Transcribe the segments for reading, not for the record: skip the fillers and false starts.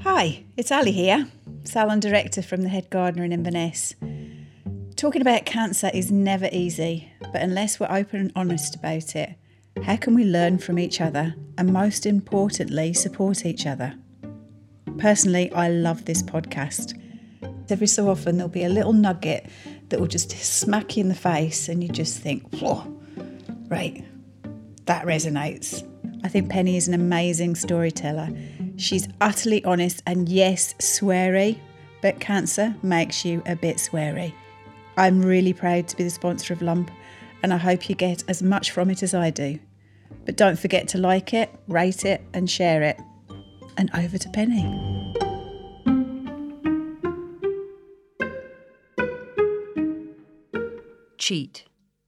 Hi, it's Ali here, salon director from the Head Gardener in Inverness. Talking about cancer is never easy, but unless we're open and honest about it, how can we learn from each other and most importantly, support each other? Personally, I love this podcast. Every so often there'll be a little nugget that will just smack you in the face and you just think, whoa, right, that resonates. I think Penny is an amazing storyteller. She's utterly honest and yes, sweary, but cancer makes you a bit sweary. I'm really proud to be the sponsor of Lump and I hope you get as much from it as I do. But don't forget to like it, rate it and share it. And over to Penny. Cheat.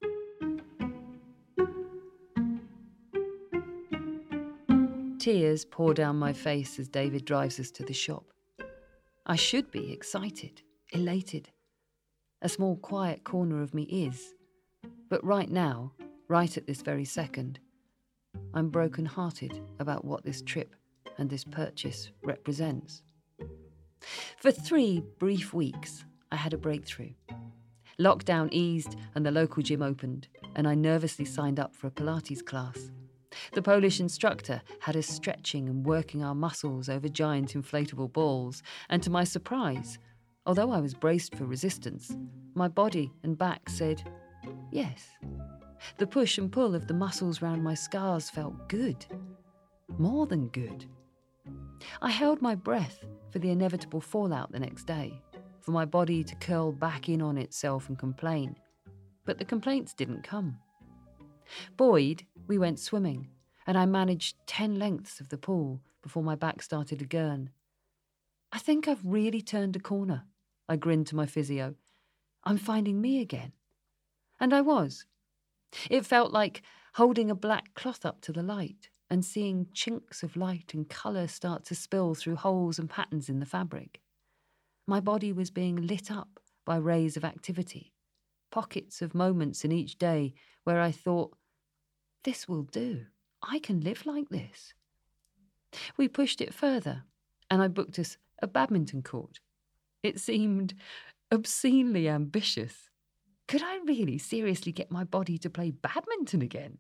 Tears pour down my face as David drives us to the shop. I should be excited, elated. A small quiet corner of me is. But right now, right at this very second, I'm broken-hearted about what this trip and this purchase represents. For 3 brief weeks, I had a breakthrough. Lockdown eased and the local gym opened, and I nervously signed up for a Pilates class. The Polish instructor had us stretching and working our muscles over giant inflatable balls, and to my surprise, although I was braced for resistance, my body and back said, yes. The push and pull of the muscles round my scars felt good. More than good. I held my breath for the inevitable fallout the next day, for my body to curl back in on itself and complain. But the complaints didn't come. Buoyed, we went swimming, and I managed 10 lengths of the pool before my back started to gurn. I think I've really turned a corner, I grinned to my physio. I'm finding me again. And I was. It felt like holding a black cloth up to the light and seeing chinks of light and colour start to spill through holes and patterns in the fabric. My body was being lit up by rays of activity, pockets of moments in each day where I thought, this will do. I can live like this. We pushed it further, and I booked us a badminton court. It seemed obscenely ambitious. Could I really seriously get my body to play badminton again?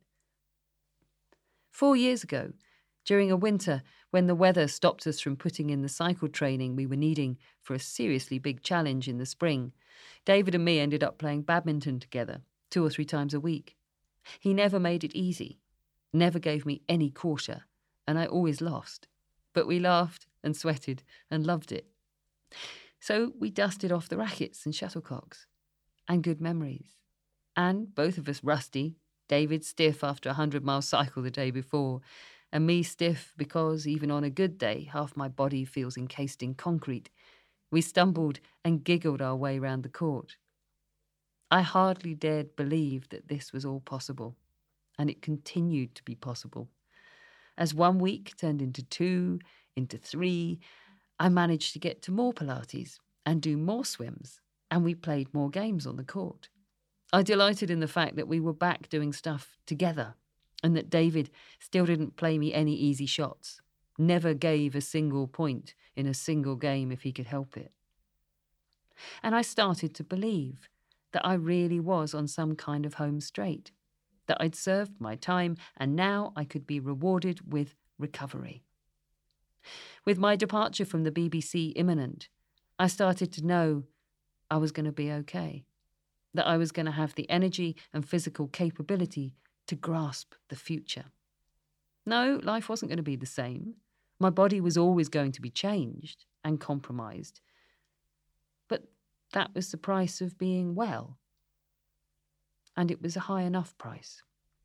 4 years ago, during a winter when the weather stopped us from putting in the cycle training we were needing for a seriously big challenge in the spring, David and me ended up playing badminton together 2 or 3 times a week. He never made it easy, never gave me any quarter, and I always lost. But we laughed and sweated and loved it. So we dusted off the rackets and shuttlecocks. And good memories. And both of us rusty, David stiff after a 100-mile cycle the day before, and me stiff because, even on a good day, half my body feels encased in concrete. We stumbled and giggled our way round the court. I hardly dared believe that this was all possible, and it continued to be possible. As 1 week turned into 2, into 3, I managed to get to more Pilates and do more swims, and we played more games on the court. I delighted in the fact that we were back doing stuff together, and that David still didn't play me any easy shots, never gave a single point in a single game if he could help it. And I started to believe that I really was on some kind of home straight, that I'd served my time and now I could be rewarded with recovery. With my departure from the BBC imminent, I started to know I was going to be okay, that I was going to have the energy and physical capability to grasp the future. No, life wasn't going to be the same. My body was always going to be changed and compromised. But that was the price of being well. And it was a high enough price.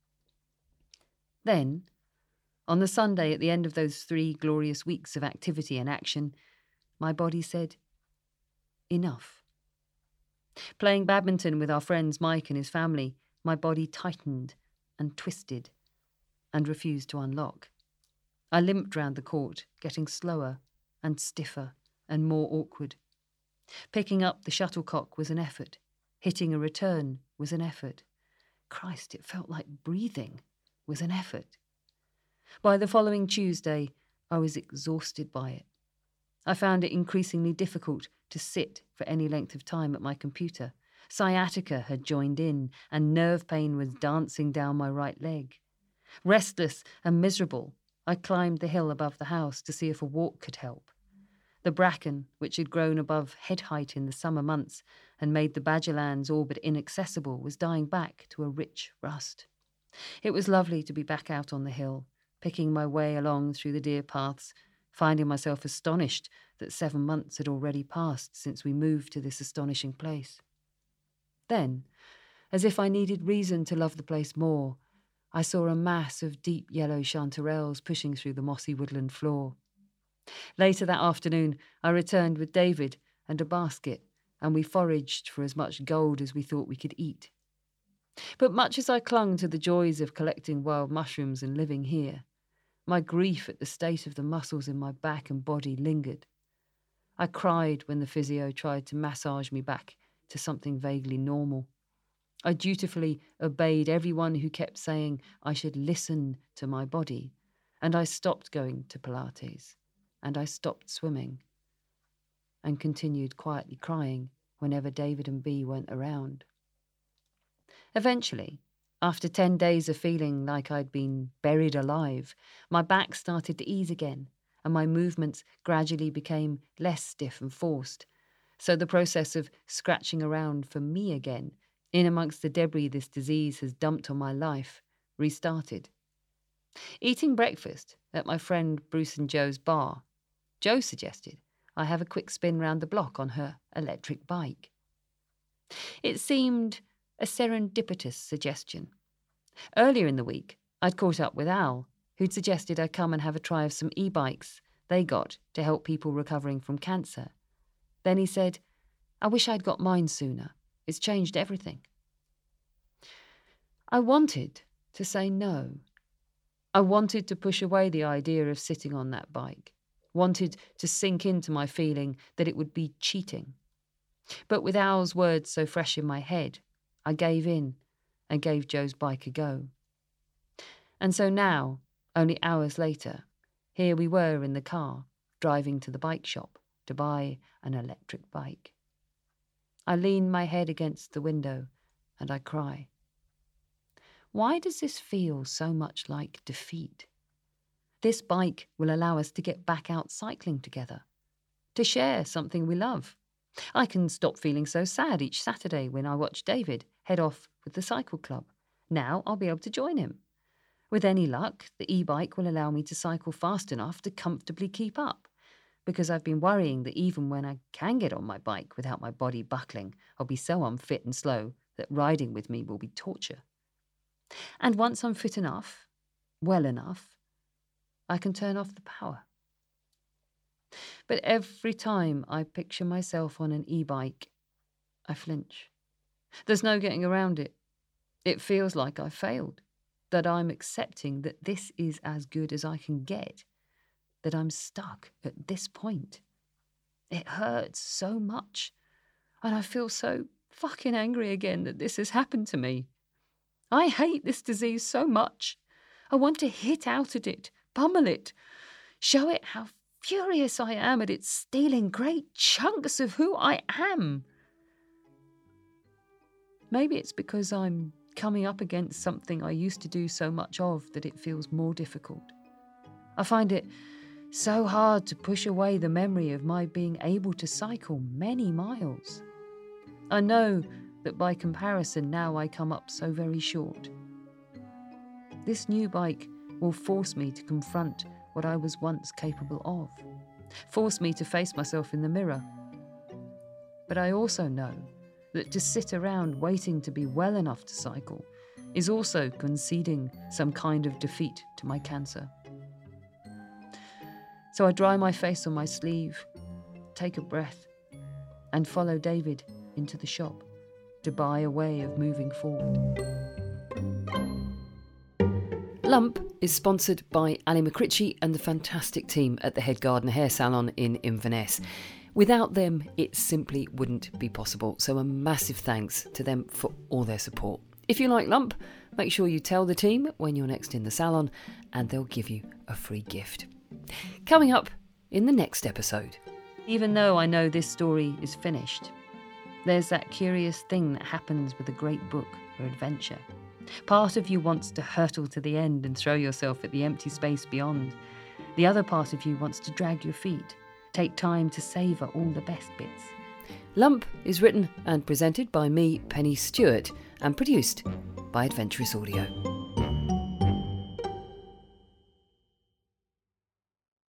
Then, on the Sunday at the end of those 3 glorious weeks of activity and action, my body said, enough. Playing badminton with our friends Mike and his family, my body tightened and twisted and refused to unlock. I limped round the court, getting slower and stiffer and more awkward. Picking up the shuttlecock was an effort. Hitting a return was an effort. Christ, it felt like breathing was an effort. By the following Tuesday, I was exhausted by it. I found it increasingly difficult to sit for any length of time at my computer. Sciatica had joined in, and nerve pain was dancing down my right leg. Restless and miserable, I climbed the hill above the house to see if a walk could help. The bracken, which had grown above head height in the summer months and made the badgerlands all but inaccessible, was dying back to a rich rust. It was lovely to be back out on the hill, picking my way along through the deer paths, finding myself astonished that 7 months had already passed since we moved to this astonishing place. Then, as if I needed reason to love the place more, I saw a mass of deep yellow chanterelles pushing through the mossy woodland floor. Later that afternoon, I returned with David and a basket, and we foraged for as much gold as we thought we could eat. But much as I clung to the joys of collecting wild mushrooms and living here, my grief at the state of the muscles in my back and body lingered. I cried when the physio tried to massage me back to something vaguely normal. I dutifully obeyed everyone who kept saying I should listen to my body, and I stopped going to Pilates, and I stopped swimming, and continued quietly crying whenever David and Bea weren't around. Eventually, after 10 days of feeling like I'd been buried alive, my back started to ease again, and my movements gradually became less stiff and forced. So the process of scratching around for me again, in amongst the debris this disease has dumped on my life, restarted. Eating breakfast at my friend Bruce and Joe's bar, Joe suggested I have a quick spin round the block on her electric bike. It seemed a serendipitous suggestion. Earlier in the week, I'd caught up with Al, who'd suggested I come and have a try of some e-bikes they got to help people recovering from cancer. Then he said, I wish I'd got mine sooner. It's changed everything. I wanted to say no. I wanted to push away the idea of sitting on that bike, wanted to sink into my feeling that it would be cheating. But with Al's words so fresh in my head, I gave in and gave Joe's bike a go. And so now, only hours later, here we were in the car, driving to the bike shop to buy an electric bike. I lean my head against the window and I cry. Why does this feel so much like defeat? This bike will allow us to get back out cycling together, to share something we love. I can stop feeling so sad each Saturday when I watch David head off with the cycle club. Now I'll be able to join him. With any luck, the e-bike will allow me to cycle fast enough to comfortably keep up, because I've been worrying that even when I can get on my bike without my body buckling, I'll be so unfit and slow that riding with me will be torture. And once I'm fit enough, well enough, I can turn off the power. But every time I picture myself on an e-bike, I flinch. There's no getting around it. It feels like I've failed, that I'm accepting that this is as good as I can get, that I'm stuck at this point. It hurts so much, and I feel so fucking angry again that this has happened to me. I hate this disease so much. I want to hit out at it, pummel it, show it how furious I am at it stealing great chunks of who I am. Maybe it's because I'm coming up against something I used to do so much of that it feels more difficult. I find it so hard to push away the memory of my being able to cycle many miles. I know that by comparison now I come up so very short. This new bike will force me to confront what I was once capable of, force me to face myself in the mirror. But I also know that to sit around waiting to be well enough to cycle is also conceding some kind of defeat to my cancer. So I dry my face on my sleeve, take a breath, and follow David into the shop to buy a way of moving forward. Lump is sponsored by Ali McRitchie and the fantastic team at the Head Gardener Hair Salon in Inverness. Without them, it simply wouldn't be possible, so a massive thanks to them for all their support. If you like Lump, make sure you tell the team when you're next in the salon and they'll give you a free gift. Coming up in the next episode. Even though I know this story is finished, there's that curious thing that happens with a great book or adventure. Part of you wants to hurtle to the end and throw yourself at the empty space beyond. The other part of you wants to drag your feet, take time to savour all the best bits. Lump is written and presented by me, Penny Stewart, and produced by Adventurous Audio.